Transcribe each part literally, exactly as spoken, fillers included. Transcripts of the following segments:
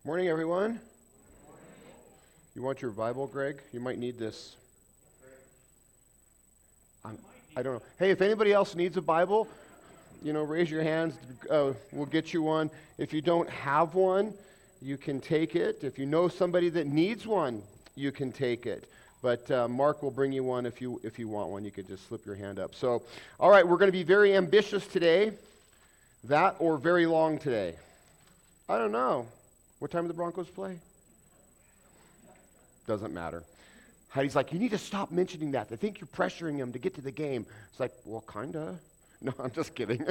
Morning, everyone. You want your Bible, Greg? You might need this. I'm, I don't know. Hey, if anybody else needs a Bible, you know, raise your hands. Uh, we'll get you one. If you don't have one, you can take it. If you know somebody that needs one, you can take it. But uh, Mark will bring you one if you if you want one. You could just slip your hand up. So, all right, we're going to be very ambitious today. That or very long today? I don't know. What time do the Broncos play? Doesn't matter. Heidi's like, you need to stop mentioning that. They think you're pressuring them to get to the game. It's like, well, kind of. No, I'm just kidding.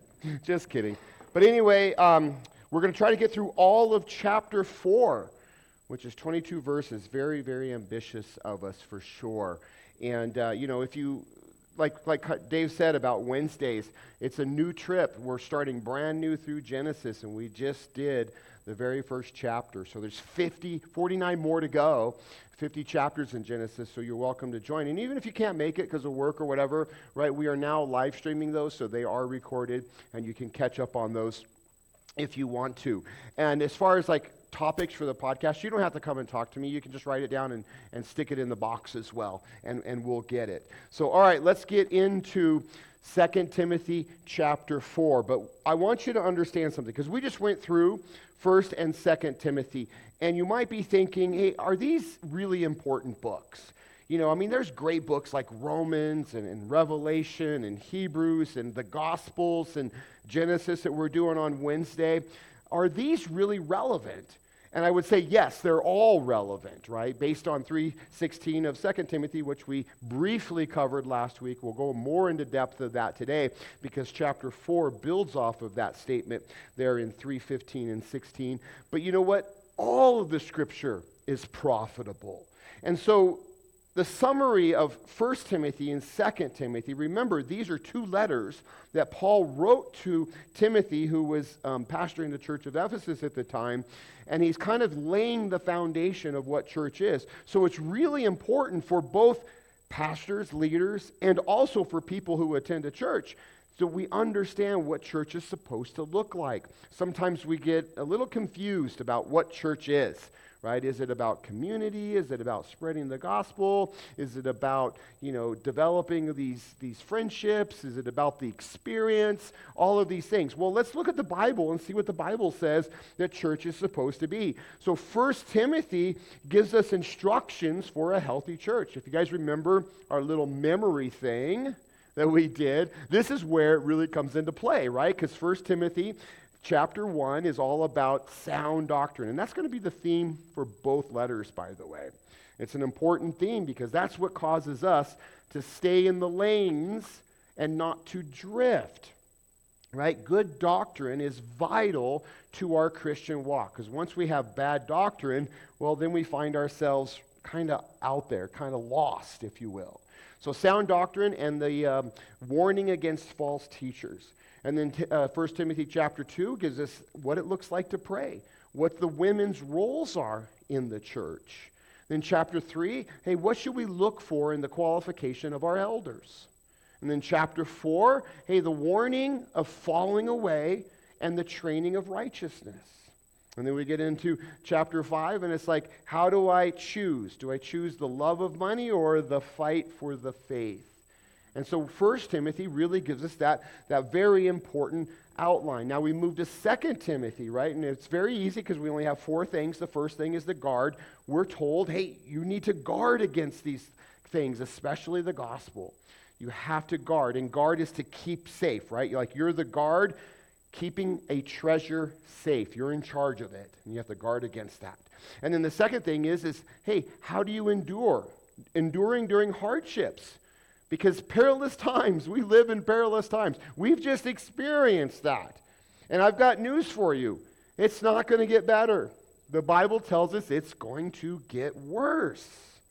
Just kidding. But anyway, um, we're going to try to get through all of chapter four, which is twenty-two verses. Very, very ambitious of us for sure. And, uh, you know, if you, like, like Dave said about Wednesdays, it's a new trip. We're starting brand new through Genesis, and we just did the very first chapter. So there's fifty, forty-nine more to go, fifty chapters in Genesis, so you're welcome to join. And even if you can't make it because of work or whatever, right, we are now live streaming those, so they are recorded, and you can catch up on those if you want to. And as far as like topics for the podcast, you don't have to come and talk to me. You can just write it down and, and stick it in the box as well, and, and we'll get it. So, all right, let's get into Second Timothy chapter four. But I want you to understand something, because we just went through First and Second Timothy, and you might be thinking, hey, are these really important books? You know, I mean, there's great books like Romans and, and Revelation and Hebrews and the Gospels and Genesis that we're doing on Wednesday. Are these really relevant? And I would say, yes, they're all relevant, right? Based on three sixteen of Second Timothy, which we briefly covered last week. We'll go more into depth of that today, because chapter four builds off of that statement there in three fifteen and sixteen. But you know what? All of the Scripture is profitable. And so the summary of First Timothy and Second Timothy, remember, these are two letters that Paul wrote to Timothy, who was um, pastoring the church of Ephesus at the time, and he's kind of laying the foundation of what church is. So it's really important for both pastors, leaders, and also for people who attend a church, so we understand what church is supposed to look like. Sometimes we get a little confused about what church is. Right? Is it about community? Is it about spreading the gospel? Is it about, you know, developing these, these friendships? Is it about the experience? All of these things. Well, let's look at the Bible and see what the Bible says that church is supposed to be. So First Timothy gives us instructions for a healthy church. If you guys remember our little memory thing that we did, this is where it really comes into play, right? Because First Timothy chapter one is all about sound doctrine. And that's going to be the theme for both letters, by the way. It's an important theme because that's what causes us to stay in the lanes and not to drift. Right? Good doctrine is vital to our Christian walk. Because once we have bad doctrine, well, then we find ourselves kind of out there, kind of lost, if you will. So sound doctrine and the um, warning against false teachers. And then uh, First Timothy chapter two gives us what it looks like to pray, what the women's roles are in the church. Then chapter three, hey, what should we look for in the qualification of our elders? And then chapter four, hey, the warning of falling away and the training of righteousness. And then we get into chapter five, and it's like, how do I choose? Do I choose the love of money or the fight for the faith? And so First Timothy really gives us that, that very important outline. Now we move to Second Timothy, right? And it's very easy because we only have four things. The first thing is the guard. We're told, hey, you need to guard against these things, especially the gospel. You have to guard, and guard is to keep safe, right? Like you're the guard keeping a treasure safe. You're in charge of it, and you have to guard against that. And then the second thing is, is hey, how do you endure? Enduring during hardships. Because perilous times, we live in perilous times. We've just experienced that. And I've got news for you. It's not going to get better. The Bible tells us it's going to get worse.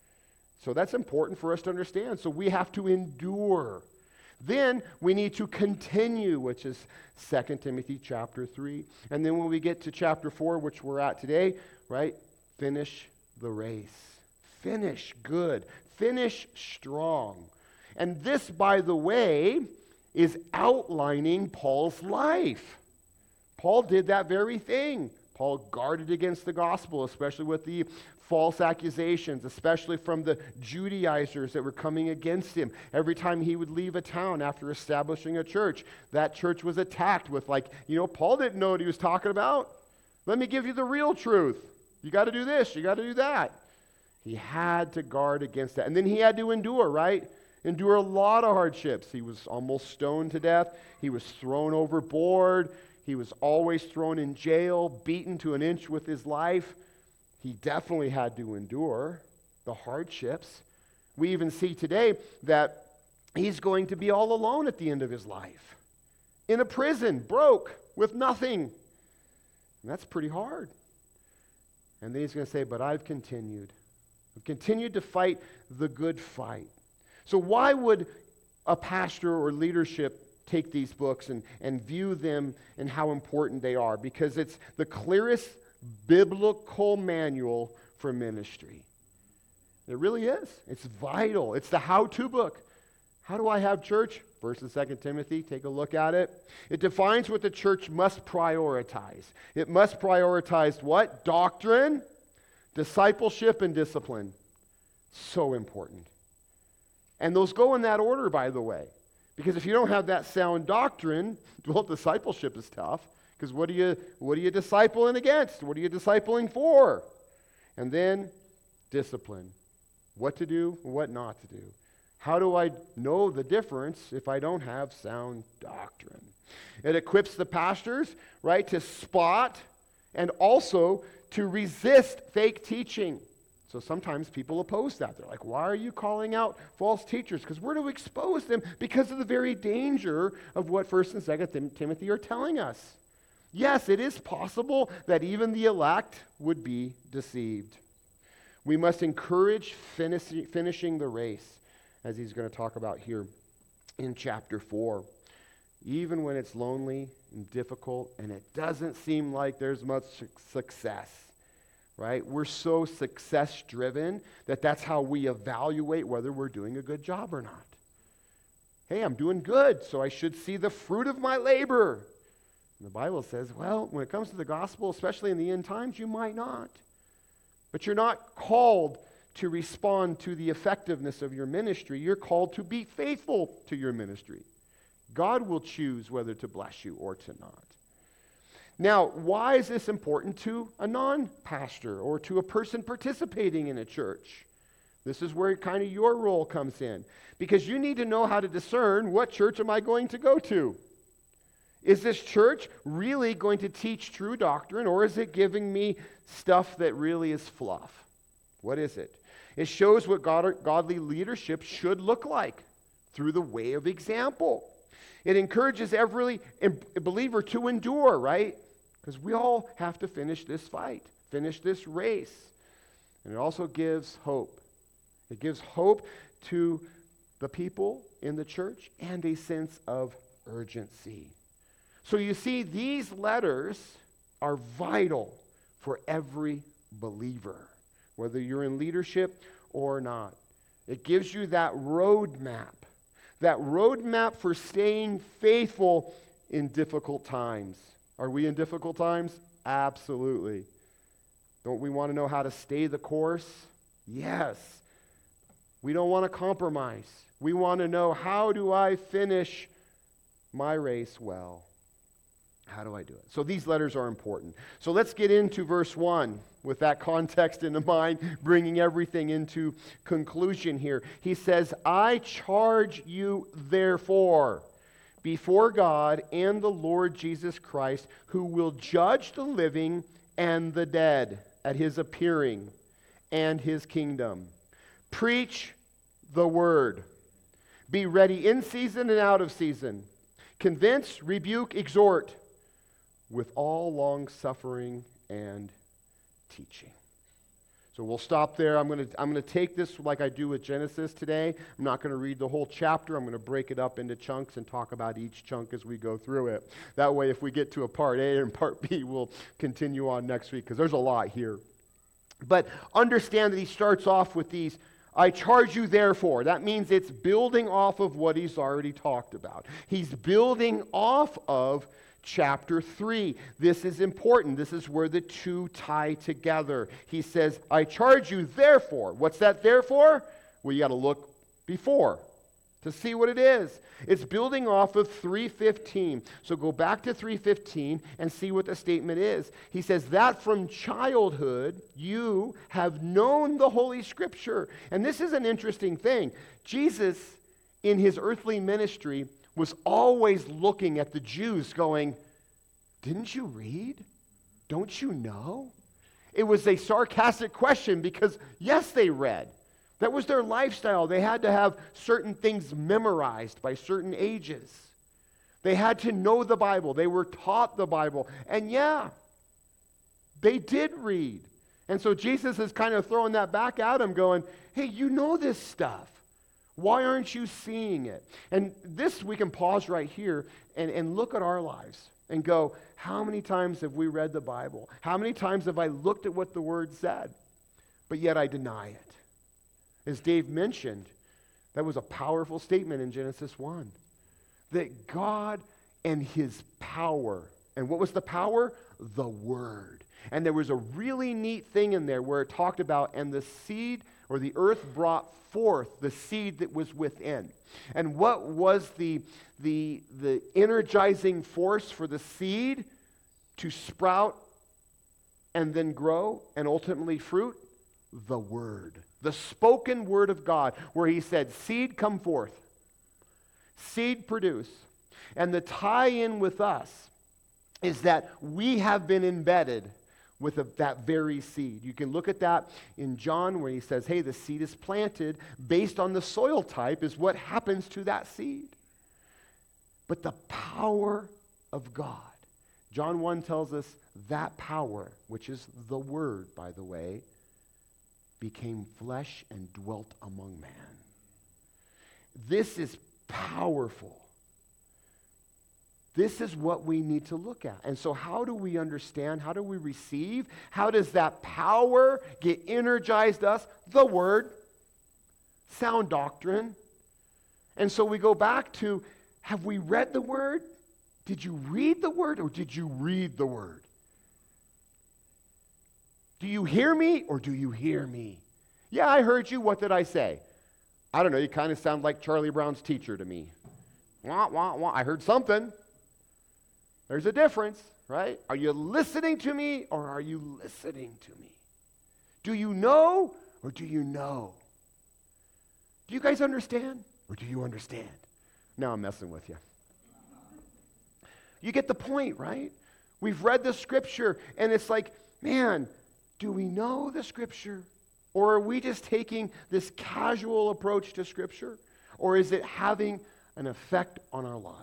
So that's important for us to understand. So we have to endure. Then we need to continue, which is Second Timothy chapter three. And then when we get to chapter four, which we're at today, right, finish the race. Finish good. Finish strong. And this, by the way, is outlining Paul's life. Paul did that very thing. Paul guarded against the gospel, especially with the false accusations, especially from the Judaizers that were coming against him. Every time he would leave a town after establishing a church, that church was attacked with like, you know, Paul didn't know what he was talking about. Let me give you the real truth. You got to do this, you got to do that. He had to guard against that. And then he had to endure, right? Endure a lot of hardships. He was almost stoned to death. He was thrown overboard. He was always thrown in jail, beaten to an inch with his life. He definitely had to endure the hardships. We even see today that he's going to be all alone at the end of his life. In a prison, broke, with nothing. And that's pretty hard. And then he's going to say, but I've continued. I've continued to fight the good fight. So why would a pastor or leadership take these books and, and view them and how important they are? Because it's the clearest biblical manual for ministry. It really is. It's vital. It's the how-to book. How do I have church? First and Second Timothy, take a look at it. It defines what the church must prioritize. It must prioritize what? Doctrine, discipleship, and discipline. So important. And those go in that order, by the way. Because if you don't have that sound doctrine, well, discipleship is tough. Because what are you what are you discipling against? What are you discipling for? And then discipline. What to do, what not to do. How do I know the difference if I don't have sound doctrine? It equips the pastors, right, to spot and also to resist fake teaching. So sometimes people oppose that. They're like, why are you calling out false teachers? Because we're to expose them because of the very danger of what First and Second Timothy are telling us. Yes, it is possible that even the elect would be deceived. We must encourage finish, finishing the race, as he's going to talk about here in chapter four. Even when it's lonely and difficult and it doesn't seem like there's much success. Right? We're so success-driven that that's how we evaluate whether we're doing a good job or not. Hey, I'm doing good, so I should see the fruit of my labor. And the Bible says, well, when it comes to the gospel, especially in the end times, you might not. But you're not called to respond to the effectiveness of your ministry. You're called to be faithful to your ministry. God will choose whether to bless you or to not. Now, why is this important to a non-pastor or to a person participating in a church? This is where kind of your role comes in. Because you need to know how to discern, what church am I going to go to? Is this church really going to teach true doctrine, or is it giving me stuff that really is fluff? What is it? It shows what God, godly leadership should look like through the way of example. It encourages every believer to endure, right? Because we all have to finish this fight, finish this race. And it also gives hope. It gives hope to the people in the church and a sense of urgency. So you see, these letters are vital for every believer, whether you're in leadership or not. It gives you that roadmap, that roadmap for staying faithful in difficult times. Are we in difficult times? Absolutely. Don't we want to know how to stay the course? Yes. We don't want to compromise. We want to know, how do I finish my race well? How do I do it? So these letters are important. So let's get into verse one with that context in mind, bringing everything into conclusion here. He says, I charge you therefore before God and the Lord Jesus Christ, who will judge the living and the dead at his appearing and his kingdom. Preach the word. Be ready in season and out of season. Convince, rebuke, exhort with all long suffering and teaching. So we'll stop there. I'm going to I'm going to take this like I do with Genesis today. I'm not going to read the whole chapter. I'm going to break it up into chunks and talk about each chunk as we go through it. That way, if we get to a part A and part B, we'll continue on next week, because there's a lot here. But understand that he starts off with these, I charge you therefore. That means it's building off of what he's already talked about. He's building off of chapter three. This is important. This is where the two tie together. He says, I charge you therefore. What's that therefore? Well, you got to look before to see what it is. It's building off of three fifteen. So go back to three fifteen and see what the statement is. He says that from childhood you have known the Holy Scripture. And this is an interesting thing. Jesus, in his earthly ministry, was always looking at the Jews going, didn't you read? Don't you know? It was a sarcastic question because, yes, they read. That was their lifestyle. They had to have certain things memorized by certain ages. They had to know the Bible. They were taught the Bible. And yeah, they did read. And so Jesus is kind of throwing that back at them going, hey, you know this stuff. Why aren't you seeing it? And this, we can pause right here and, and look at our lives and go, how many times have we read the Bible? How many times have I looked at what the Word said, but yet I deny it? As Dave mentioned, that was a powerful statement in Genesis one. That God and His power, and what was the power? The Word. And there was a really neat thing in there where it talked about, and the seed, or the earth brought forth the seed that was within. And what was the, the, the energizing force for the seed to sprout and then grow and ultimately fruit? The Word. The spoken Word of God, where He said, seed come forth. Seed produce. And the tie-in with us is that we have been embedded with a, that very seed. You can look at that in John where he says, hey, the seed is planted based on the soil type is what happens to that seed. But the power of God. John one tells us that power, which is the Word, by the way, became flesh and dwelt among man. This is powerful. This is what we need to look at. And so how do we understand? How do we receive? How does that power get energized us? The Word. Sound doctrine. And so we go back to, have we read the Word? Did you read the Word or did you read the Word? Do you hear me or do you hear me? Yeah, I heard you. What did I say? I don't know. You kind of sound like Charlie Brown's teacher to me. Wah, wah, wah. I heard something. There's a difference, right? Are you listening to me or are you listening to me? Do you know or do you know? Do you guys understand or do you understand? Now I'm messing with you. You get the point, right? We've read the Scripture and it's like, man, do we know the Scripture? Or are we just taking this casual approach to Scripture? Or is it having an effect on our lives?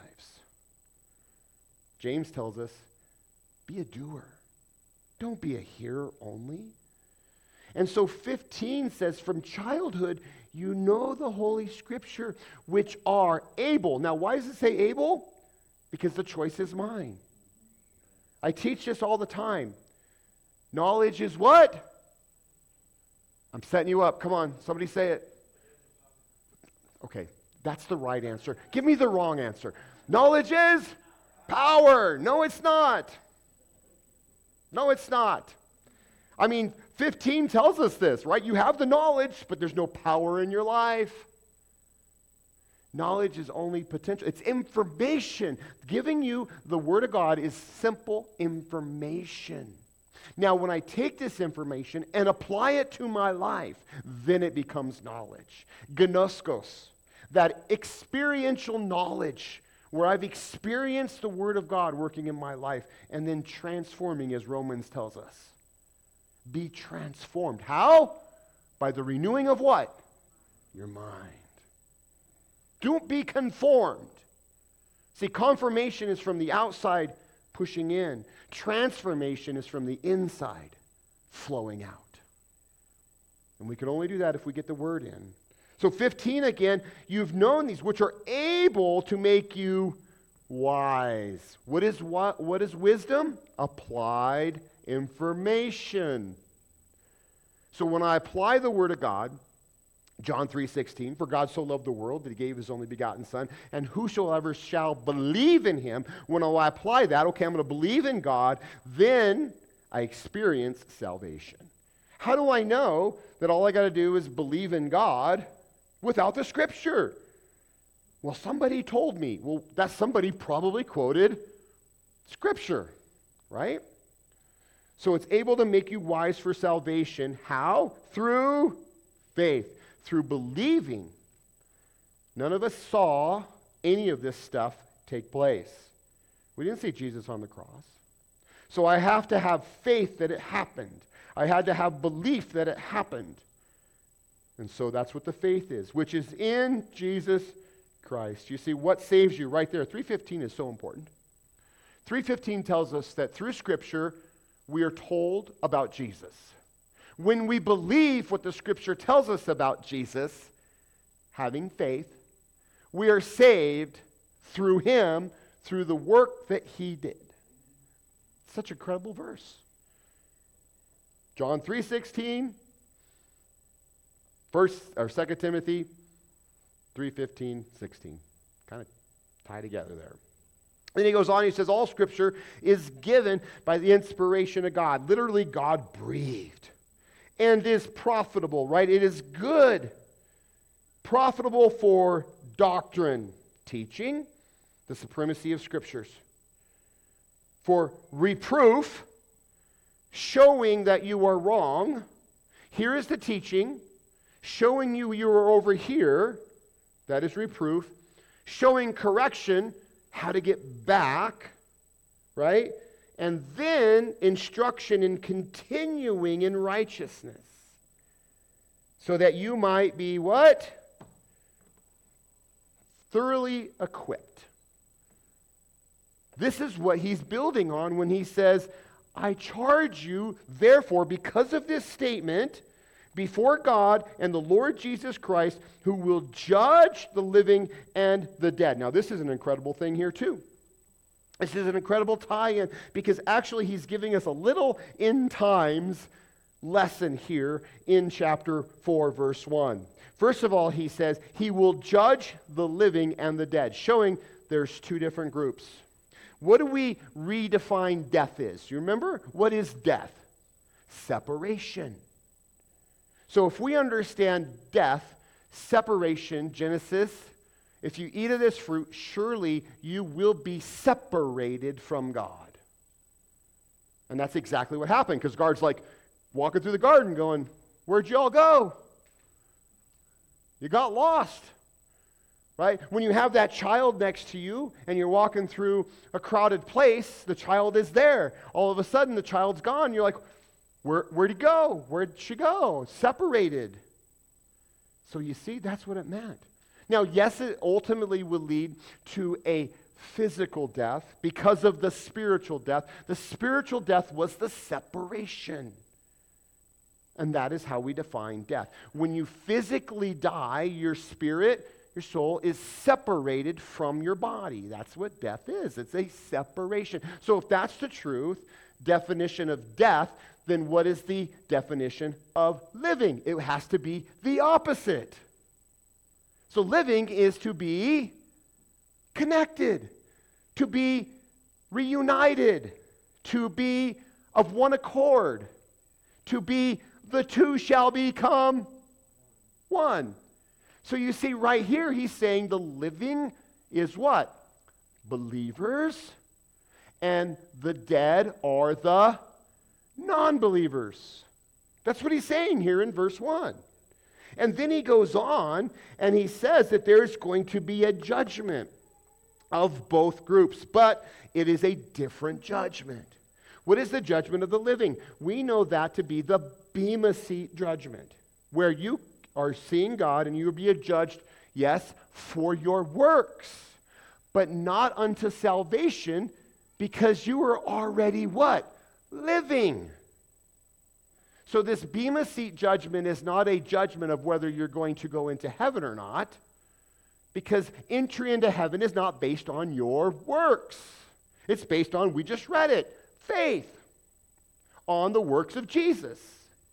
James tells us, be a doer. Don't be a hearer only. And so fifteen says, from childhood, you know the Holy Scripture, which are able. Now, why does it say able? Because the choice is mine. I teach this all the time. Knowledge is what? I'm setting you up. Come on, somebody say it. Okay, that's the right answer. Give me the wrong answer. Knowledge is power. No, it's not. No, it's not. I mean, fifteen tells us this, right? You have the knowledge, but there's no power in your life. Knowledge is only potential. It's information. Giving you the Word of God is simple information. Now, when I take this information and apply it to my life, then it becomes knowledge. Gnoskos, that experiential knowledge where I've experienced the Word of God working in my life and then transforming, as Romans tells us. Be transformed. How? By the renewing of what? Your mind. Don't be conformed. See, confirmation is from the outside pushing in. Transformation is from the inside flowing out. And we can only do that if we get the Word in. So fifteen again, you've known these, which are able to make you wise. What is what? What is wisdom? Applied information. So when I apply the Word of God, John three sixteen, for God so loved the world that he gave his only begotten Son, and whosoever shall believe in him, when I apply that, okay, I'm going to believe in God, then I experience salvation. How do I know that all I got to do is believe in God without the Scripture? Well, somebody told me. Well, that somebody probably quoted Scripture, right? So it's able to make you wise for salvation. How? Through faith. Through believing. None of us saw any of this stuff take place. We didn't see Jesus on the cross. So I have to have faith that it happened. I had to have belief that it happened. And so that's what the faith is, which is in Jesus Christ. You see, what saves you right there. three fifteen is so important. three fifteen tells us that through Scripture, we are told about Jesus. When we believe what the Scripture tells us about Jesus, having faith, we are saved through him, through the work that he did. Such a credible verse. John three sixteen, First or Second Timothy three fifteen, sixteen. Kind of tie together there. Then he goes on, he says, all Scripture is given by the inspiration of God. Literally, God breathed. And is profitable, right? It is good. Profitable for doctrine, teaching the supremacy of Scriptures. For reproof, showing that you are wrong. Here is the teaching. Showing you you are over here. That is reproof. Showing correction, how to get back, right? And then instruction in continuing in righteousness. So that you might be what? Thoroughly equipped. This is what he's building on when he says, I charge you, therefore, because of this statement, before God and the Lord Jesus Christ, who will judge the living and the dead. Now, this is an incredible thing here, too. This is an incredible tie-in, because actually he's giving us a little end times lesson here in chapter four, verse one. First of all, he says, he will judge the living and the dead, showing there's two different groups. What do we redefine death is? You remember? What is death? Separation. So if we understand death, separation, Genesis, if you eat of this fruit, surely you will be separated from God. And that's exactly what happened, because God's like walking through the garden going, where'd you all go? You got lost. Right? When you have that child next to you and you're walking through a crowded place, the child is there. All of a sudden, the child's gone. You're like, Where, where'd he go? Where'd she go? Separated. So you see, that's what it meant. Now, yes, it ultimately will lead to a physical death because of the spiritual death. The spiritual death was the separation. And that is how we define death. When you physically die, your spirit, your soul is separated from your body. That's what death is. It's a separation. So if that's the truth, definition of death, then what is the definition of living? It has to be the opposite. So living is to be connected, to be reunited, to be of one accord, to be the two shall become one. So you see right here, he's saying the living is what? Believers, and the dead are the non-believers. That's what he's saying here in verse one. And then he goes on and he says that there's going to be a judgment of both groups, but it is a different judgment. What is the judgment of the living? We know that to be the Bema Seat judgment, where you are seeing God and you will be judged, yes, for your works, but not unto salvation, because you are already what? Living. So this Bema Seat judgment is not a judgment of whether you're going to go into heaven or not, because entry into heaven is not based on your works. It's based on, we just read it, faith on the works of Jesus.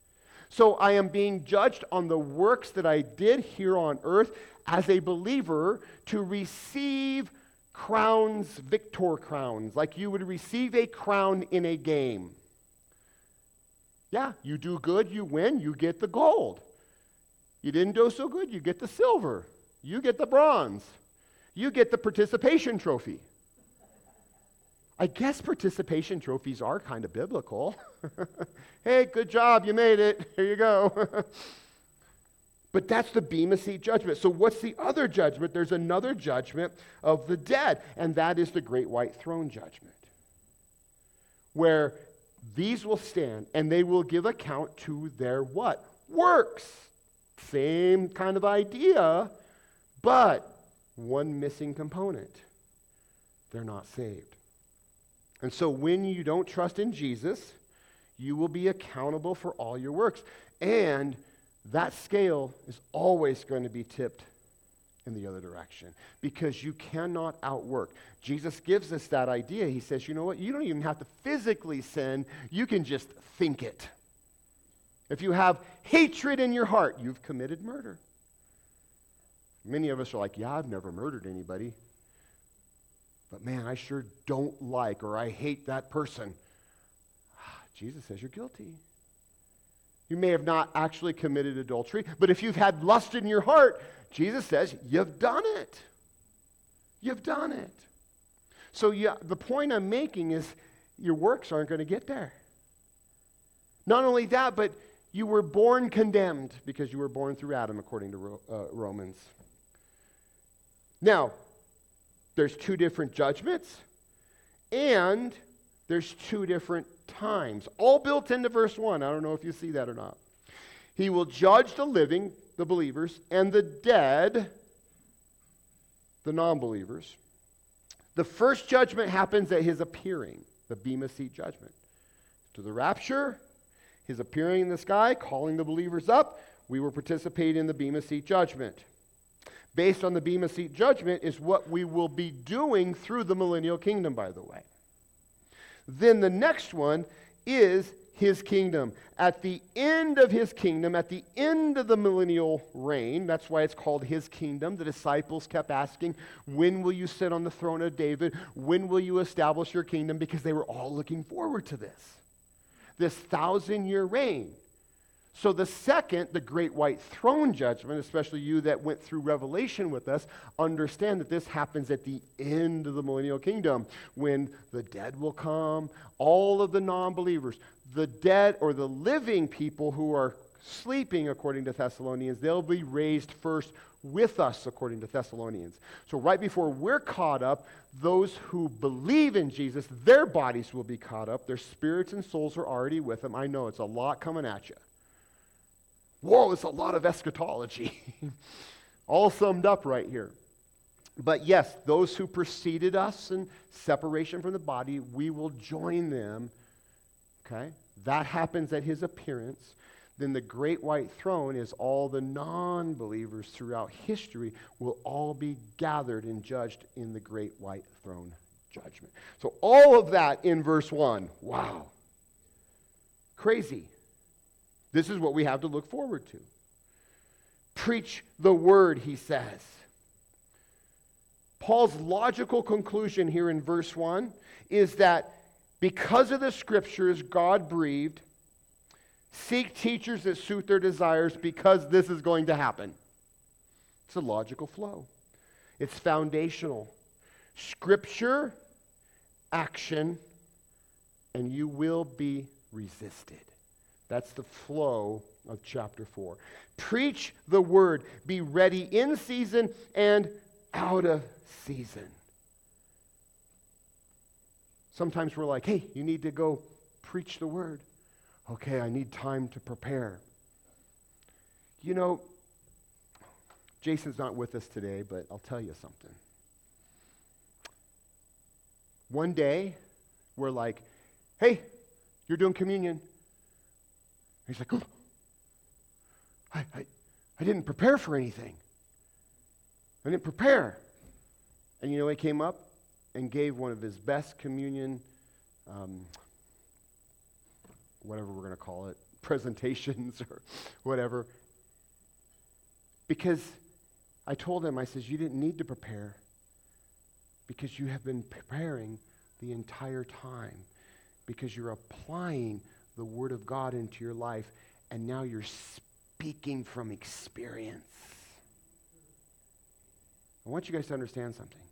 So I am being judged on the works that I did here on earth as a believer to receive crowns, victor crowns, like you would receive a crown in a game. Yeah, you do good, you win, you get the gold. You didn't do so good, you get the silver. You get the bronze. You get the participation trophy. I guess participation trophies are kind of biblical. Hey, good job, you made it. Here you go. But that's the Bema Seat judgment. So what's the other judgment? There's another judgment of the dead, and that is the great white throne judgment, where these will stand, and they will give account to their what? Works. Same kind of idea, but one missing component. They're not saved. And so when you don't trust in Jesus, you will be accountable for all your works. And that scale is always going to be tipped in the other direction because you cannot outwork. Jesus gives us that idea. He says, you know what? You don't even have to physically sin. You can just think it. If you have hatred in your heart, you've committed murder. Many of us are like, yeah, I've never murdered anybody. But man, I sure don't like or I hate that person. Jesus says you're guilty. You may have not actually committed adultery, but if you've had lust in your heart, Jesus says you've done it. You've done it. So yeah, the point I'm making is your works aren't going to get there. Not only that, but you were born condemned because you were born through Adam, according to uh, Romans. Now, there's two different judgments, and there's two different times, all built into verse one. I don't know if you see that or not. He will judge the living, the believers, and the dead, the non-believers. The first judgment happens at his appearing, the Bema Seat judgment. To the rapture, his appearing in the sky, calling the believers up, we will participate in the Bema Seat judgment. Based on the Bema Seat judgment is what we will be doing through the millennial kingdom, by the way. Then the next one is his kingdom. At the end of his kingdom, at the end of the millennial reign, that's why it's called his kingdom. The disciples kept asking, when will you sit on the throne of David? When will you establish your kingdom? Because they were all looking forward to this. This thousand-year reign. So the second, the great white throne judgment, especially you that went through Revelation with us, understand that this happens at the end of the millennial kingdom when the dead will come, all of the non-believers, the dead or the living people who are sleeping, according to Thessalonians, they'll be raised first with us, according to Thessalonians. So right before we're caught up, those who believe in Jesus, their bodies will be caught up. Their spirits and souls are already with them. I know it's a lot coming at you. Whoa, it's a lot of eschatology. All summed up right here. But yes, those who preceded us in separation from the body, we will join them. Okay? That happens at his appearance. Then the great white throne is all the non-believers throughout history will all be gathered and judged in the great white throne judgment. So all of that in verse one. Wow. Crazy. This is what we have to look forward to. Preach the word, he says. Paul's logical conclusion here in verse one is that because of the scriptures God breathed, seek teachers that suit their desires because this is going to happen. It's a logical flow. It's foundational. Scripture, action, and you will be resisted. That's the flow of chapter four. Preach the word. Be ready in season and out of season. Sometimes we're like, hey, you need to go preach the word. Okay, I need time to prepare. You know, Jason's not with us today, but I'll tell you something. One day, we're like, hey, you're doing communion. He's like, oh, I, I, I didn't prepare for anything. I didn't prepare. And you know, he came up and gave one of his best communion um, whatever we're going to call it, presentations or whatever. Because I told him, I says, you didn't need to prepare because you have been preparing the entire time, because you're applying the Word of God into your life, and now you're speaking from experience. I want you guys to understand something.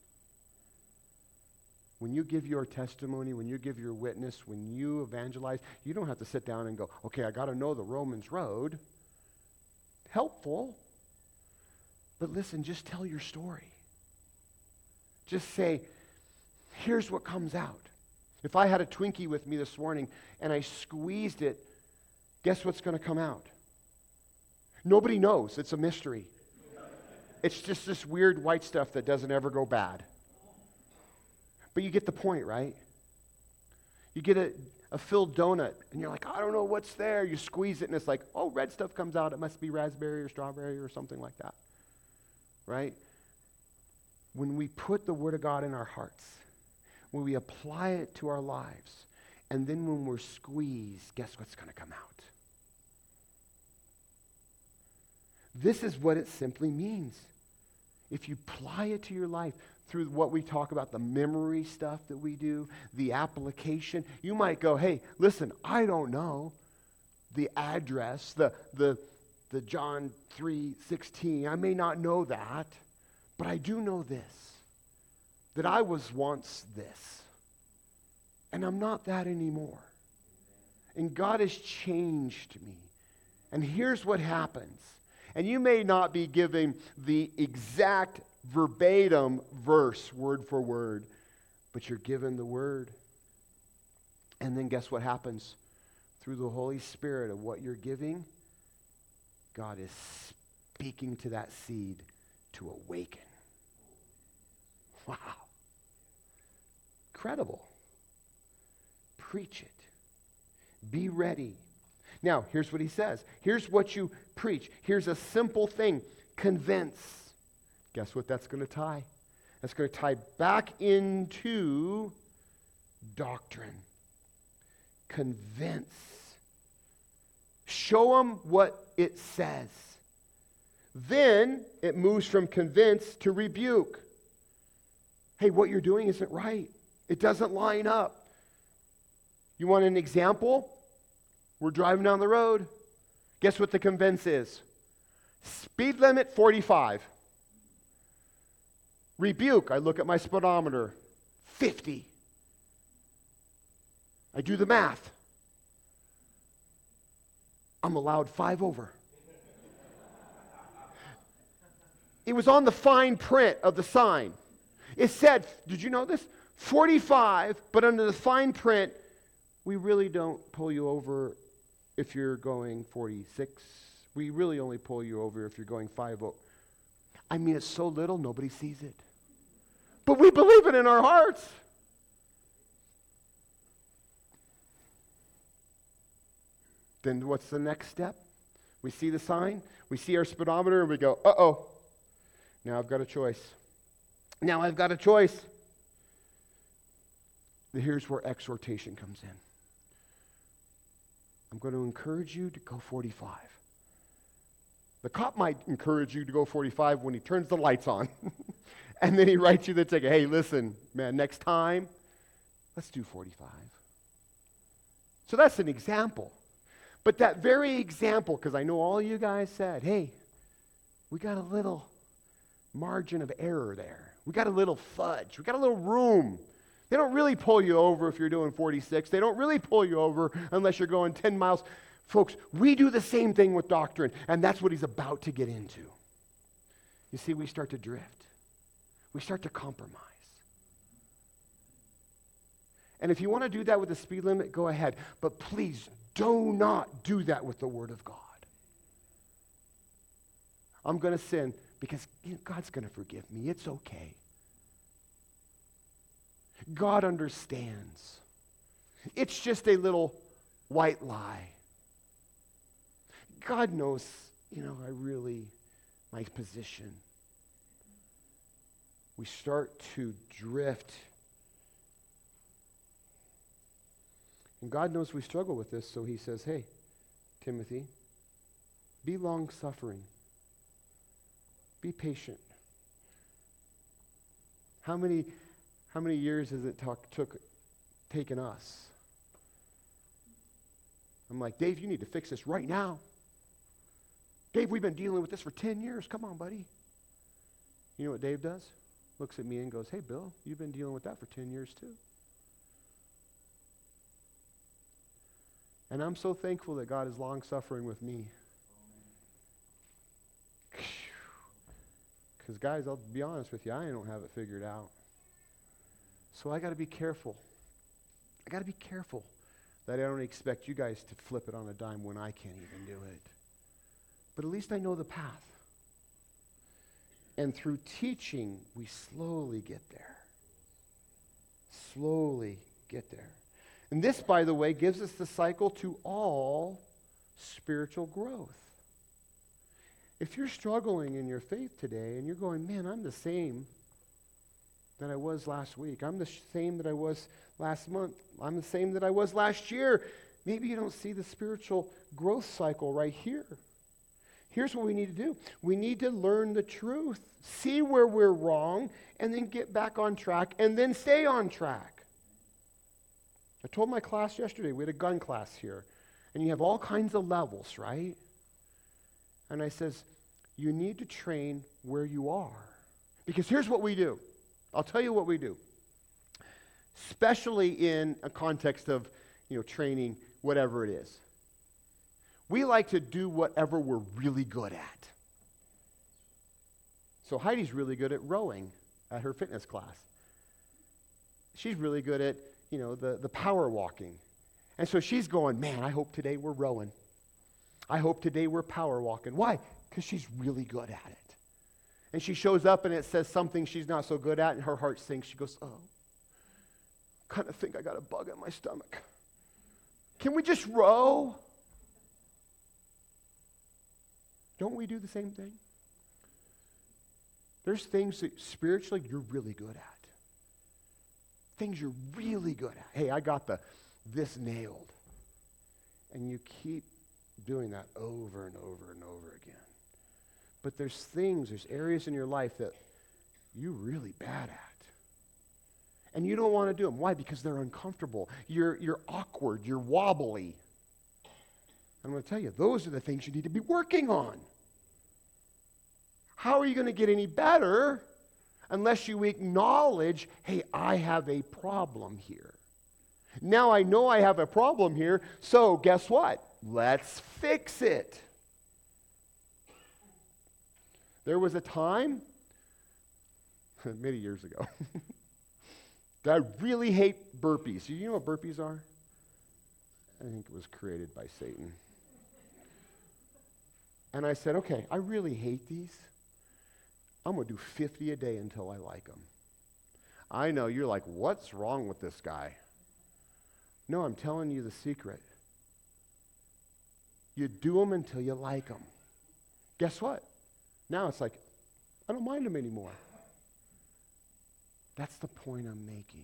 When you give your testimony, when you give your witness, when you evangelize, you don't have to sit down and go, okay, I got to know the Romans road. Helpful. But listen, just tell your story. Just say, here's what comes out. If I had a Twinkie with me this morning and I squeezed it, guess what's going to come out? Nobody knows. It's a mystery. It's just this weird white stuff that doesn't ever go bad. But you get the point, right? You get a, a filled donut, and you're like, I don't know what's there. You squeeze it, and it's like, oh, red stuff comes out. It must be raspberry or strawberry or something like that, right? When we put the Word of God in our hearts, when we apply it to our lives, and then when we're squeezed, guess what's going to come out? This is what it simply means. If you apply it to your life through what we talk about, the memory stuff that we do, the application, you might go, hey, listen, I don't know the address, the the the John three sixteen. I may not know that, but I do know this, that I was once this, and I'm not that anymore. And God has changed me. And here's what happens. And you may not be giving the exact verbatim verse, word for word, but you're given the word. And then guess what happens? Through the Holy Spirit of what you're giving, God is speaking to that seed to awaken. Wow. Incredible. Preach it. Be ready. Now, here's what he says. Here's what you preach. Here's a simple thing. Convince. Guess what that's going to tie? That's going to tie back into doctrine. Convince. Show them what it says. Then it moves from convince to rebuke. Hey, what you're doing isn't right. It doesn't line up. You want an example? We're driving down the road. Guess what the convince is? Speed limit forty-five. Rebuke. I look at my speedometer. fifty. I do the math. I'm allowed five over. It was on the fine print of the sign. It said, did you know this? forty-five, but under the fine print, we really don't pull you over if you're going forty-six. We really only pull you over if you're going five oh. I mean, it's so little, nobody sees it. But we believe it in our hearts. Then what's the next step? We see the sign, we see our speedometer, and we go, uh-oh, now I've got a choice. Now I've got a choice. Here's where exhortation comes in. I'm going to encourage you to go forty-five. The cop might encourage you to go forty-five when he turns the lights on. And then he writes you the ticket. Hey, listen, man, next time, let's do forty-five. So that's an example. But that very example, because I know all you guys said, hey, we got a little margin of error there. We got a little fudge. We got a little room. They don't really pull you over if you're doing forty-six. They don't really pull you over unless you're going ten miles. Folks, we do the same thing with doctrine, and that's what he's about to get into. You see, we start to drift. We start to compromise. And if you want to do that with the speed limit, go ahead. But please do not do that with the Word of God. I'm going to sin because you know, God's going to forgive me. It's okay. God understands. It's just a little white lie. God knows, you know, I really, my position. We start to drift. And God knows we struggle with this, so he says, hey, Timothy, be long-suffering. Be patient. How many, how many years has it talk, took, taken us? I'm like, Dave, you need to fix this right now. Dave, we've been dealing with this for ten years. Come on, buddy. You know what Dave does? Looks at me and goes, hey, Bill, you've been dealing with that for ten years too. And I'm so thankful that God is long-suffering with me. Because, guys, I'll be honest with you, I don't have it figured out. So I got to be careful. I got to be careful that I don't expect you guys to flip it on a dime when I can't even do it. But at least I know the path. And through teaching, we slowly get there. Slowly get there. And this, by the way, gives us the cycle to all spiritual growth. If you're struggling in your faith today and you're going, man, I'm the same that I was last week. I'm the same that I was last month. I'm the same that I was last year. Maybe you don't see the spiritual growth cycle right here. Here's what we need to do. We need to learn the truth, see where we're wrong, and then get back on track, and then stay on track. I told my class yesterday, we had a gun class here, and you have all kinds of levels, right? And I says, you need to train where you are. Because here's what we do. I'll tell you what we do. Especially in a context of, you know, training, whatever it is. We like to do whatever we're really good at. So Heidi's really good at rowing at her fitness class. She's really good at, you know, the, the power walking. And so she's going, man, I hope today we're rowing. I hope today we're power walking. Why? Because she's really good at it. And she shows up and it says something she's not so good at, and her heart sinks. She goes, oh, kind of think I got a bug in my stomach. Can we just row? Don't we do the same thing? There's things that spiritually you're really good at. Things you're really good at. Hey, I got the this nailed. And you keep doing that over and over and over again. But there's things, there's areas in your life that you're really bad at. And you don't want to do them. Why? Because they're uncomfortable. You're, you're awkward. You're wobbly. I'm going to tell you, those are the things you need to be working on. How are you going to get any better unless you acknowledge, hey, I have a problem here. Now I know I have a problem here, so guess what? Let's fix it. There was a time, many years ago, that I really hate burpees. Do you know what burpees are? I think it was created by Satan. And I said, okay, I really hate these. I'm going to do fifty a day until I like them. I know, you're like, what's wrong with this guy? No, I'm telling you the secret. You do them until you like them. Guess what? Now it's like, I don't mind them anymore. That's the point I'm making.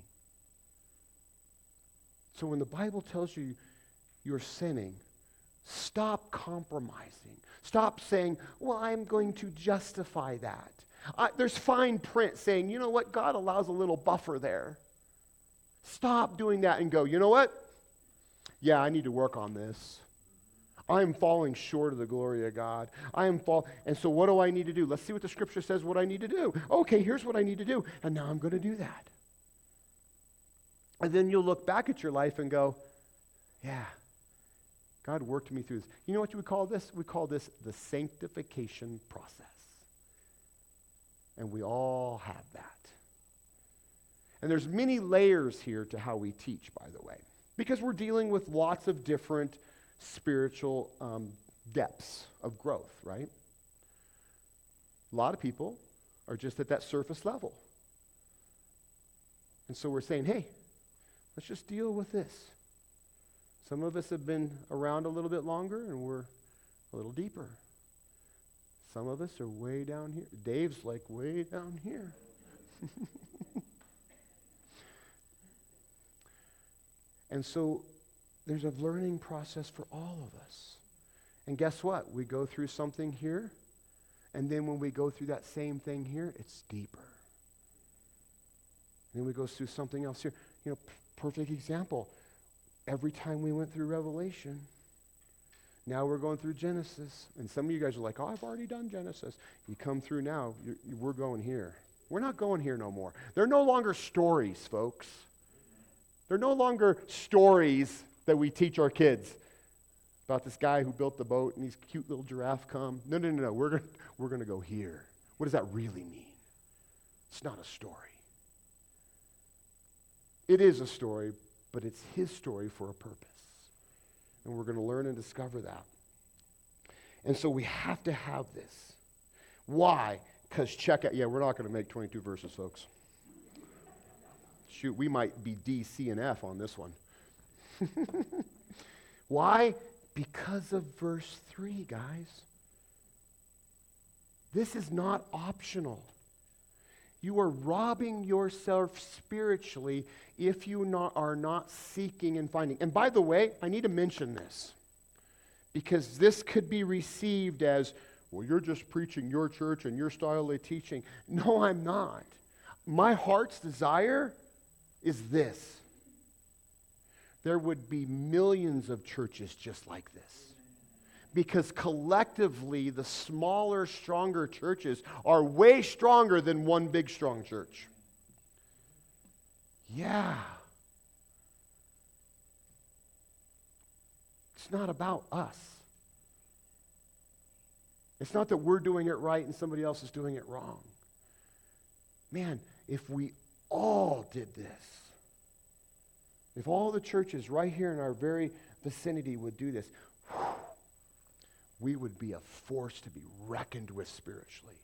So when the Bible tells you you're sinning, stop compromising. Stop saying, well, I'm going to justify that. Uh, there's fine print saying, you know what, God allows a little buffer there. Stop doing that and go, you know what? Yeah, I need to work on this. I'm falling short of the glory of God. I am fall, and so what do I need to do? Let's see what the scripture says what I need to do. Okay, here's what I need to do, and now I'm going to do that. And then you'll look back at your life and go, yeah, God worked me through this. You know what you would call this? We call this the sanctification process. And we all have that. And there's many layers here to how we teach, by the way, because we're dealing with lots of different spiritual um, depths of growth, right? A lot of people are just at that surface level. And so we're saying, hey, let's just deal with this. Some of us have been around a little bit longer and we're a little deeper. Some of us are way down here. Dave's like way down here. And so there's a learning process for all of us. And guess what? We go through something here, and then when we go through that same thing here, it's deeper. And then we go through something else here. You know, p- perfect example. Every time we went through Revelation, now we're going through Genesis. And some of you guys are like, oh, I've already done Genesis. You come through now, you, you, we're going here. We're not going here no more. They're no longer stories, folks. They're no longer stories that we teach our kids about this guy who built the boat and these cute little giraffe come. No, no, no, no. We're going we're going to go here. What does that really mean? It's not a story. It is a story, but it's his story for a purpose. And we're going to learn and discover that. And so we have to have this. Why? Because check out, yeah, we're not going to make twenty-two verses, folks. Shoot, we might be D, C, and F on this one. Why? Because of verse three, guys. This is not optional. You are robbing yourself spiritually if you not, are not seeking and finding. And by the way, I need to mention this, because this could be received as, well, you're just preaching your church and your style of teaching. No, I'm not. My heart's desire is this. There would be millions of churches just like this. Because collectively, the smaller, stronger churches are way stronger than one big, strong church. Yeah. It's not about us. It's not that we're doing it right and somebody else is doing it wrong. Man, if we all did this, if all the churches right here in our very vicinity would do this, whew, we would be a force to be reckoned with spiritually.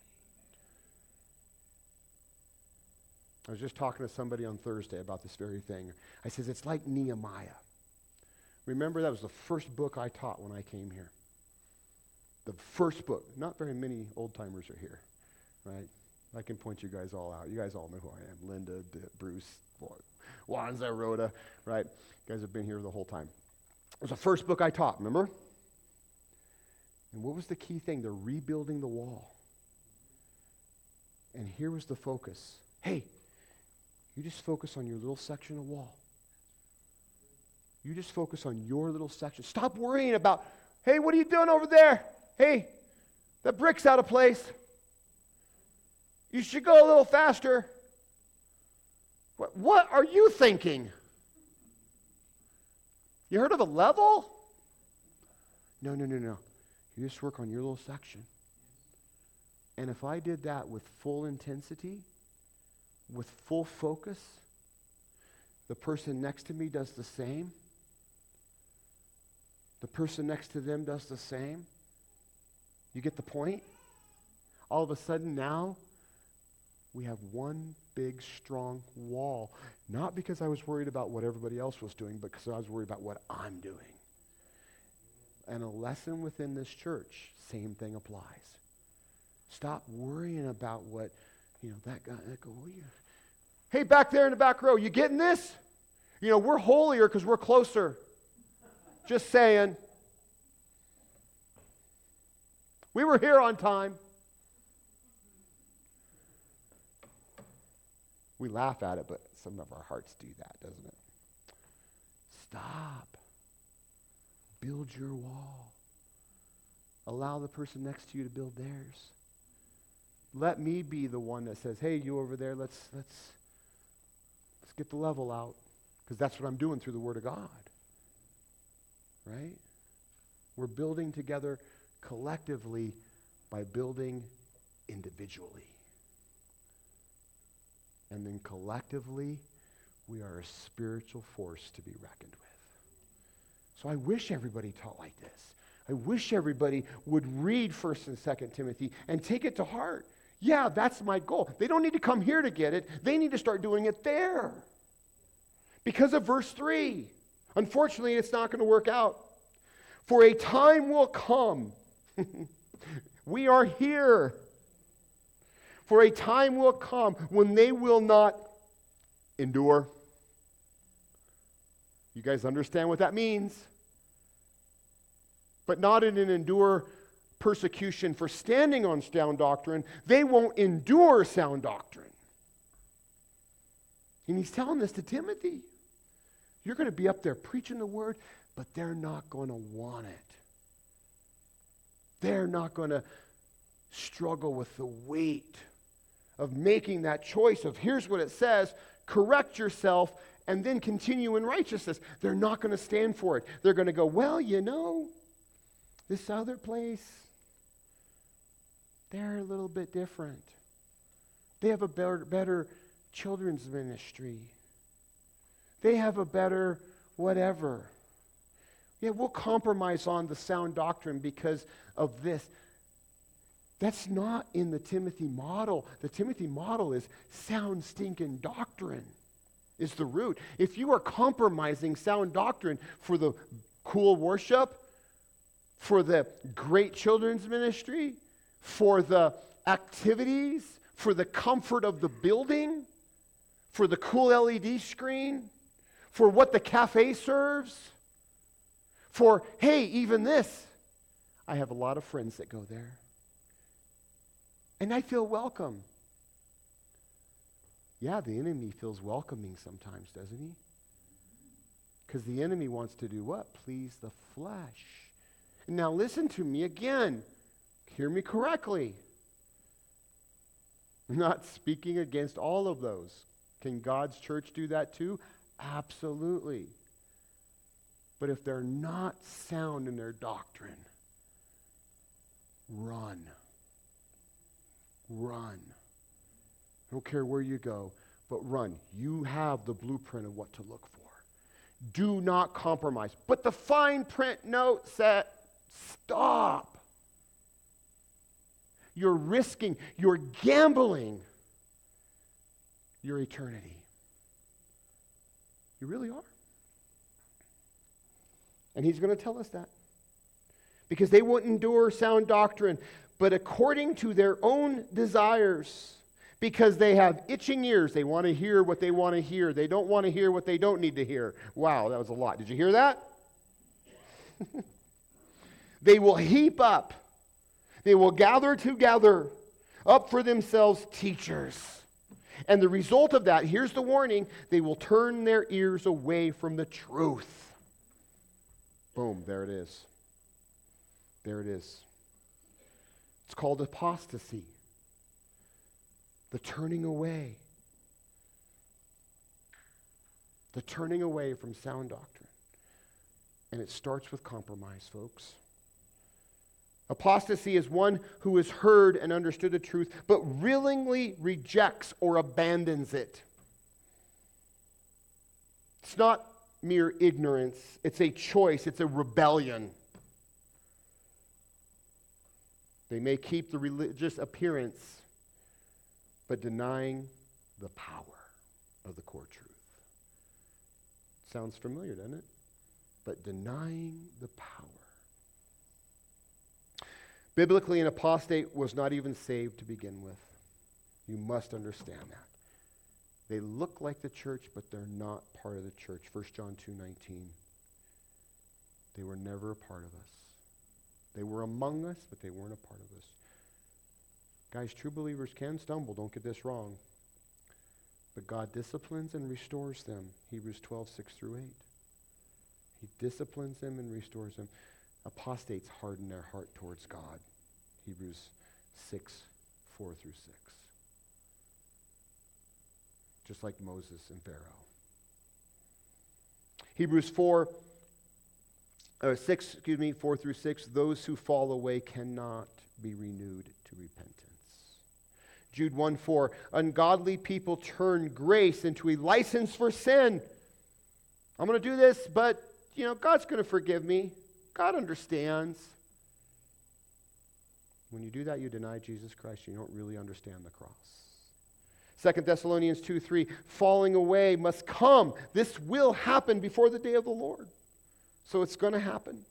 I was just talking to somebody on Thursday about this very thing. I says, it's like Nehemiah. Remember, that was the first book I taught when I came here. The first book. Not very many old-timers are here, right? I can point you guys all out. You guys all know who I am. Linda, D- Bruce, Wanza, Rhoda, right? You guys have been here the whole time. It was the first book I taught, remember? And what was the key thing? They're rebuilding the wall. And here was the focus. Hey, you just focus on your little section of wall. You just focus on your little section. Stop worrying about, hey, what are you doing over there? Hey, that brick's out of place. You should go a little faster. What, what are you thinking? You heard of a level? No, no, no, no. You just work on your little section. And if I did that with full intensity, with full focus, the person next to me does the same. The person next to them does the same. You get the point? All of a sudden now, we have one big, strong wall. Not because I was worried about what everybody else was doing, but because I was worried about what I'm doing. And a lesson within this church, same thing applies. Stop worrying about what, you know, that guy, that guy, what are you? Hey, back there in the back row, you getting this? You know, we're holier because we're closer. Just saying. We were here on time. We laugh at it, but some of our hearts do that, doesn't it? Stop. Build your wall. Allow the person next to you to build theirs. Let me be the one that says, hey, you over there, let's let's let's get the level out. Because that's what I'm doing through the Word of God. Right? We're building together collectively by building individually. And then collectively, we are a spiritual force to be reckoned with. So I wish everybody taught like this. I wish everybody would read First and Second Timothy and take it to heart. Yeah, that's my goal. They don't need to come here to get it. They need to start doing it there. Because of verse three. Unfortunately, it's not going to work out. For a time will come. We are here. For a time will come when they will not endure. You guys understand what that means? But not in an endure persecution for standing on sound doctrine. They won't endure sound doctrine. And he's telling this to Timothy. You're going to be up there preaching the word, but they're not going to want it. They're not going to struggle with the weight of making that choice of here's what it says, correct yourself, and then continue in righteousness. They're not going to stand for it. They're going to go, well, you know, this other place, they're a little bit different. They have a better, better children's ministry. They have a better whatever. Yeah, we'll compromise on the sound doctrine because of this. That's not in the Timothy model. The Timothy model is sound stinking doctrine is the root. If you are compromising sound doctrine for the cool worship, for the great children's ministry, for the activities, for the comfort of the building, for the cool L E D screen, for what the cafe serves, for, hey, even this. I have a lot of friends that go there. And I feel welcome. Yeah, the enemy feels welcoming sometimes, doesn't he? Because the enemy wants to do what? Please the flesh. Now listen to me again. Hear me correctly. I'm not speaking against all of those. Can God's church do that too? Absolutely. But if they're not sound in their doctrine, run. Run. I don't care where you go, but run. You have the blueprint of what to look for. Do not compromise. But the fine print note said, stop. You're risking, you're gambling your eternity. You really are. And he's going to tell us that. Because they won't endure sound doctrine, but according to their own desires, because they have itching ears. They want to hear what they want to hear. They don't want to hear what they don't need to hear. Wow, that was a lot. Did you hear that? They will heap up. They will gather together up for themselves teachers. And the result of that, here's the warning, they will turn their ears away from the truth. Boom, there it is. There it is. It's called apostasy. The turning away. The turning away from sound doctrine. And it starts with compromise, folks. Apostasy is one who has heard and understood the truth, but willingly rejects or abandons it. It's not mere ignorance. It's a choice. It's a rebellion. They may keep the religious appearance, but denying the power of the core truth. Sounds familiar, doesn't it? But denying the power. Biblically, an apostate was not even saved to begin with. You must understand that. They look like the church, but they're not part of the church. First John two nineteen. They were never a part of us. They were among us, but they weren't a part of us. Guys, true believers can stumble. Don't get this wrong. But God disciplines and restores them. Hebrews twelve, six through eight. He disciplines them and restores them. Apostates harden their heart towards God. Hebrews six, four through six. Just like Moses and Pharaoh. Hebrews four, uh, six, excuse me, four through six. Those who fall away cannot be renewed to repentance. Jude one four, ungodly people turn grace into a license for sin. I'm going to do this, but, you know, God's going to forgive me. God understands. When you do that, you deny Jesus Christ. You don't really understand the cross. Second Thessalonians two three, falling away must come. This will happen before the day of the Lord. So it's going to happen.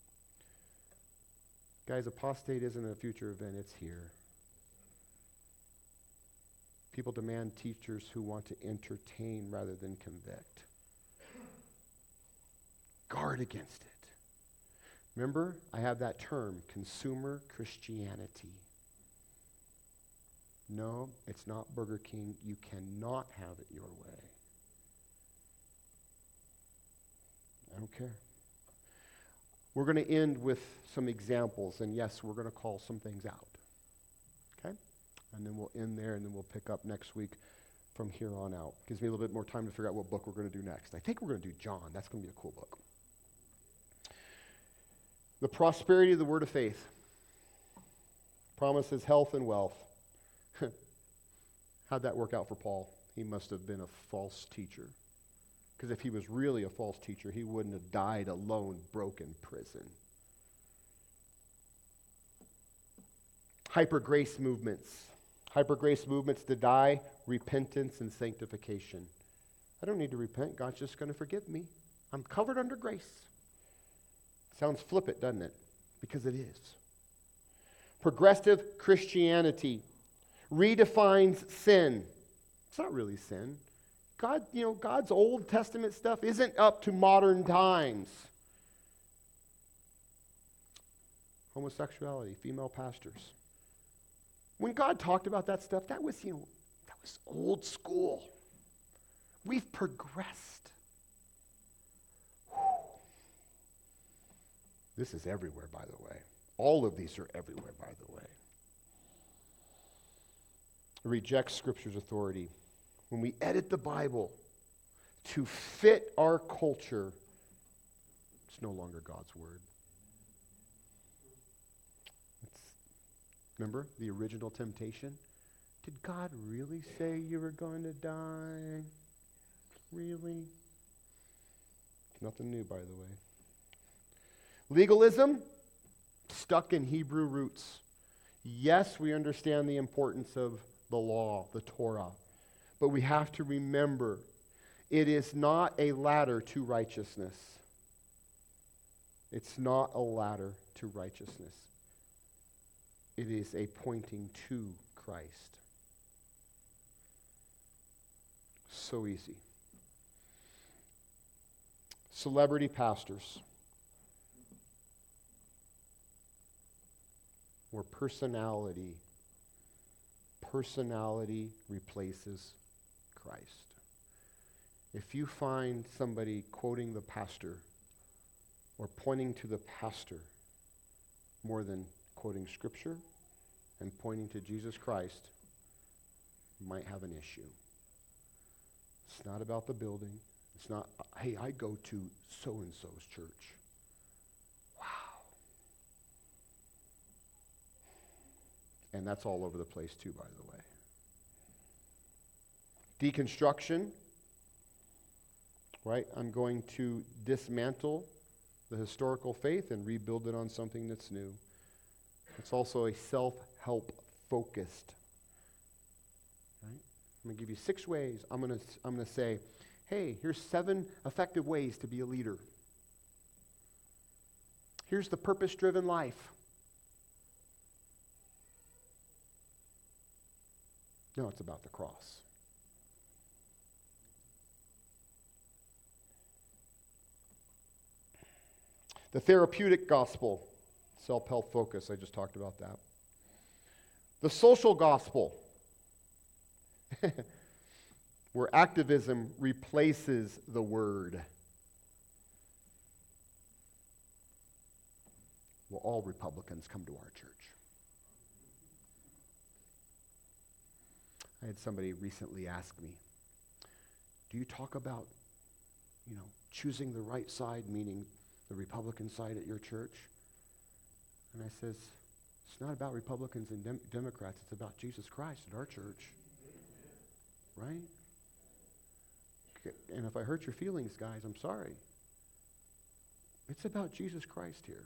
Guys, apostate isn't a future event. It's here. People demand teachers who want to entertain rather than convict. guard against it. Remember, I have that term, consumer Christianity. No, it's not Burger King. You cannot have it your way. I don't care. We're going to end with some examples, and yes, we're going to call some things out. Okay? And then we'll end there, and then we'll pick up next week from here on out. Gives me a little bit more time to figure out what book we're going to do next. I think we're going to do John. That's going to be a cool book. The prosperity of the word of faith promises health and wealth. How'd that work out for Paul? He must have been a false teacher. Because if he was really a false teacher, he wouldn't have died alone, broke in prison. Hyper grace movements. Hyper grace movements to die, repentance, and sanctification. I don't need to repent. God's just going to forgive me. I'm covered under grace. Sounds flippant, doesn't it? Because it is. Progressive Christianity redefines sin. It's not really sin. God, you know, God's Old Testament stuff isn't up to modern times. Homosexuality, female pastors. When God talked about that stuff, that was, you know, that was old school. We've progressed. Whew. This is everywhere, by the way. All of these are everywhere, by the way. It rejects Scripture's authority. When we edit the Bible to fit our culture, it's no longer God's word. It's, remember the original temptation? Did God really say you were going to die? Really? Nothing new, by the way. Legalism, stuck in Hebrew roots. Yes, we understand the importance of the law, the Torah. But we have to remember, it is not a ladder to righteousness. It's not a ladder to righteousness. It is a pointing to Christ. So easy. Celebrity pastors, where personality, personality replaces Christ. If you find somebody quoting the pastor or pointing to the pastor more than quoting Scripture and pointing to Jesus Christ, you might have an issue. It's not about the building. It's not, hey, I go to so-and-so's church. Wow. And that's all over the place too, by the way. Deconstruction, right? I'm going to dismantle the historical faith and rebuild it on something that's new. It's also a self-help focused. Right? I'm going to give you six ways. I'm going to I'm going to say, hey, here's seven effective ways to be a leader. Here's the purpose-driven life. No, it's about the cross. The therapeutic gospel, self-help focus, I just talked about that. The social gospel, where activism replaces the word. Will all Republicans come to our church? I had somebody recently ask me, do you talk about, you know, choosing the right side, meaning the Republican side at your church? And I says, it's not about Republicans and Dem- Democrats, it's about Jesus Christ at our church. Right? And if I hurt your feelings, guys, I'm sorry. It's about Jesus Christ here.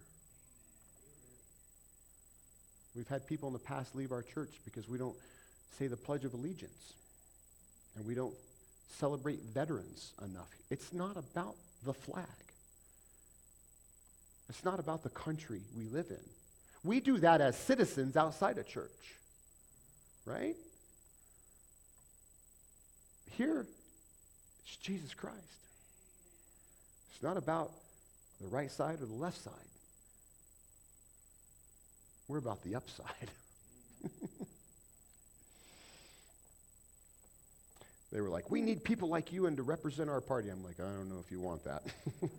We've had people in the past leave our church because we don't say the Pledge of Allegiance. And we don't celebrate veterans enough. It's not about the flag. It's not about the country we live in. We do that as citizens outside a church. Right? Here, it's Jesus Christ. It's not about The right side or the left side? We're about the upside. They were like, we need people like you and to represent our party. I'm like, I don't know if you want that.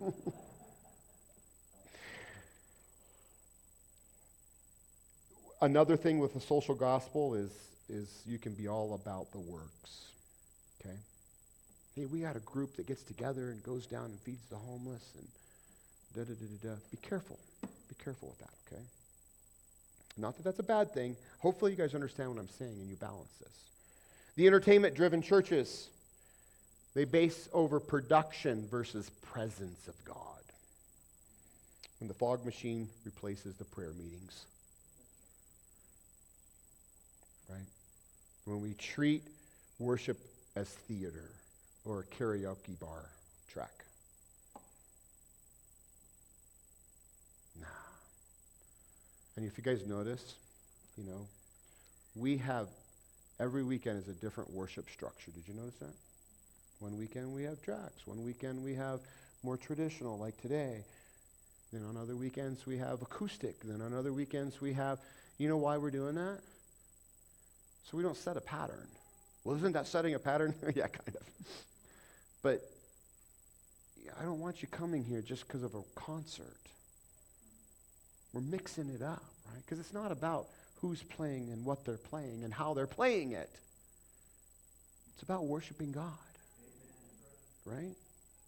Another thing with the social gospel is, is you can be all about the works, okay? Hey, we got a group that gets together and goes down and feeds the homeless and da-da-da-da-da. Be careful. Be careful with that, okay? Not that that's a bad thing. Hopefully you guys understand what I'm saying and you balance this. The entertainment-driven churches, they base over production versus presence of God. When the fog machine replaces the prayer meetings. Right? When we treat worship as theater or a karaoke bar track. Nah. And if you guys notice, you know, we have, every weekend is a different worship structure. Did you notice that? One weekend we have tracks. One weekend we have more traditional, like today. Then on other weekends we have acoustic. Then on other weekends we have, you know why we're doing that? So we don't set a pattern. Well, isn't that setting a pattern? Yeah, kind of. But yeah, I don't want you coming here just because of a concert. We're mixing it up, right? Because it's not about who's playing and what they're playing and how they're playing it. It's about worshiping God. Amen. Right?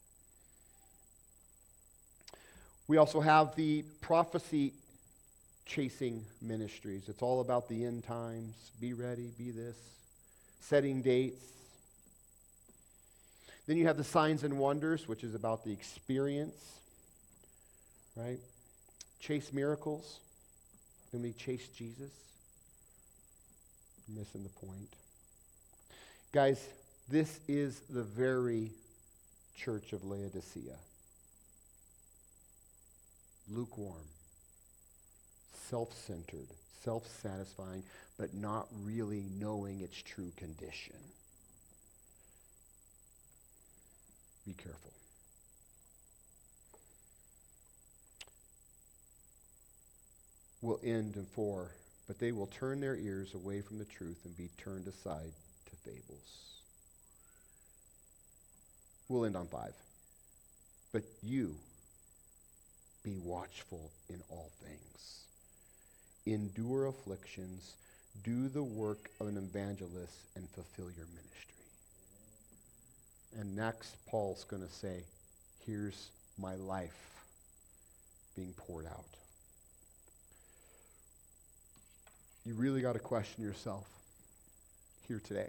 We also have the prophecy chasing ministries. It's all about the end times. Be ready, be this. Setting dates. Then you have the signs and wonders, which is about the experience. Right? Chase miracles. Then we chase Jesus. You're missing the point. Guys, this is the very church of Laodicea. Lukewarm. Self-centered, self-satisfying, but not really knowing its true condition. Be careful. Will end in four, but they will turn their ears away from the truth and be turned aside to fables. We'll end on five. But you be watchful in all things. Endure afflictions, do the work of an evangelist, and fulfill your ministry. And next, Paul's going to say, here's my life being poured out. You really got to question yourself here today.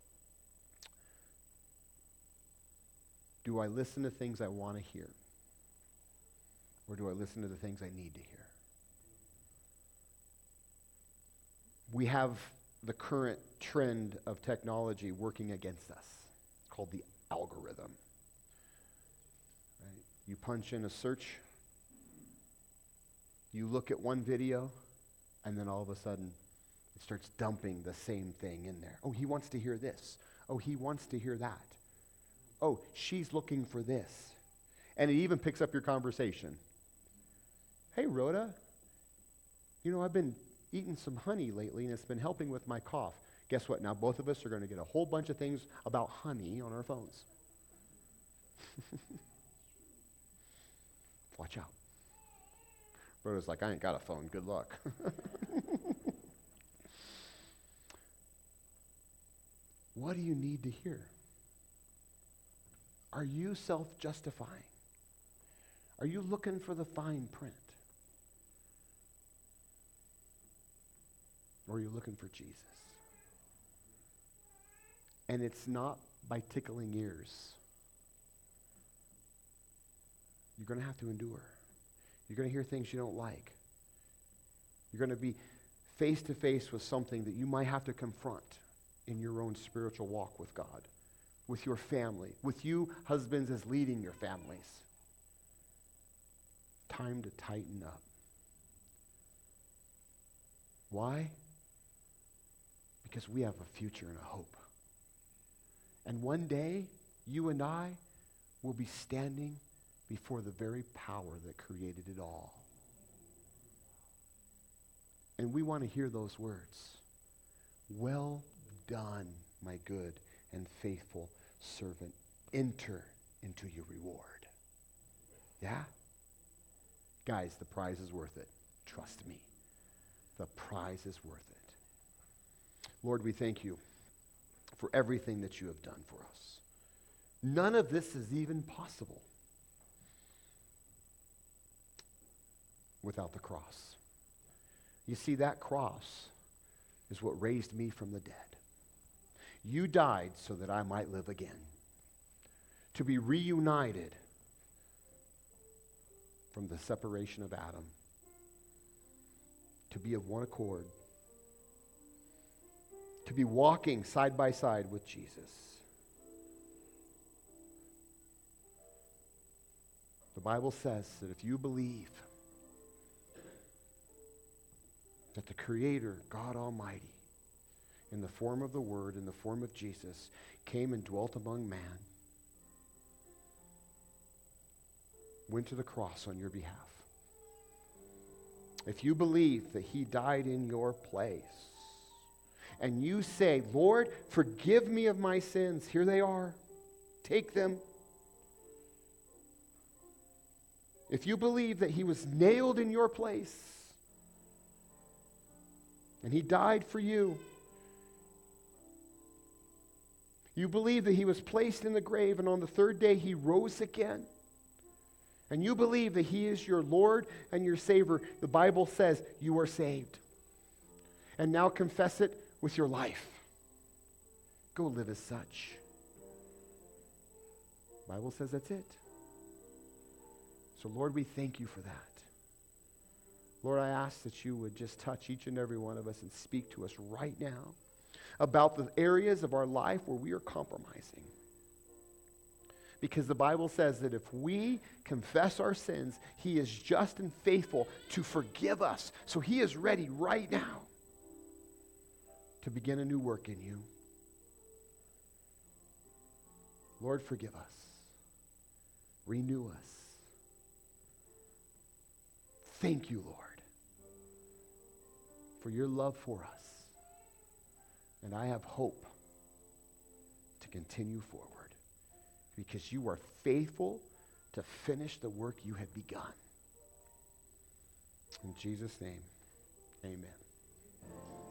Do I listen to things I want to hear? Or do I listen to the things I need to hear? We have the current trend of technology working against us. It's called the algorithm. Right? You punch in a search, you look at one video, and then all of a sudden it starts dumping the same thing in there. Oh, he wants to hear this. Oh, he wants to hear that. Oh, she's looking for this. And it even picks up your conversation. Hey, Rhoda, you know, I've been eating some honey lately, and it's been helping with my cough. Guess what? Now both of us are going to get a whole bunch of things about honey on our phones. Watch out. Rhoda's like, I ain't got a phone. Good luck. What do you need to hear? Are you self-justifying? Are you looking for the fine print? Or are you looking for Jesus? And it's not by tickling ears. You're going to have to endure. You're going to hear things you don't like. You're going to be face to face with something that you might have to confront in your own spiritual walk with God, with your family, with you husbands as leading your families. Time to tighten up. Why? Because we have a future and a hope. And one day, you and I will be standing before the very power that created it all. And we want to hear those words. Well done, my good and faithful servant. Enter into your reward. Yeah? Guys, the prize is worth it. Trust me. The prize is worth it. Lord, we thank you for everything that you have done for us. None of this is even possible without the cross. You see, that cross is what raised me from the dead. You died so that I might live again, to be reunited from the separation of Adam, to be of one accord, to be walking side by side with Jesus. The Bible says that if you believe that the Creator, God Almighty, in the form of the Word, in the form of Jesus, came and dwelt among man, went to the cross on your behalf. If you believe that he died in your place, and you say, Lord, forgive me of my sins, here they are, take them. If you believe that he was nailed in your place, and he died for you, you believe that he was placed in the grave, and on the third day he rose again, and you believe that he is your Lord and your Savior, the Bible says you are saved. And now confess it with your life. Go live as such. The Bible says that's it. So Lord, we thank you for that. Lord, I ask that you would just touch each and every one of us and speak to us right now about the areas of our life where we are compromising. Because the Bible says that if we confess our sins, he is just and faithful to forgive us. So he is ready right now to begin a new work in you. Lord, forgive us. Renew us. Thank you, Lord, for your love for us. And I have hope to continue forward, because you are faithful to finish the work you had begun. In Jesus' name, amen.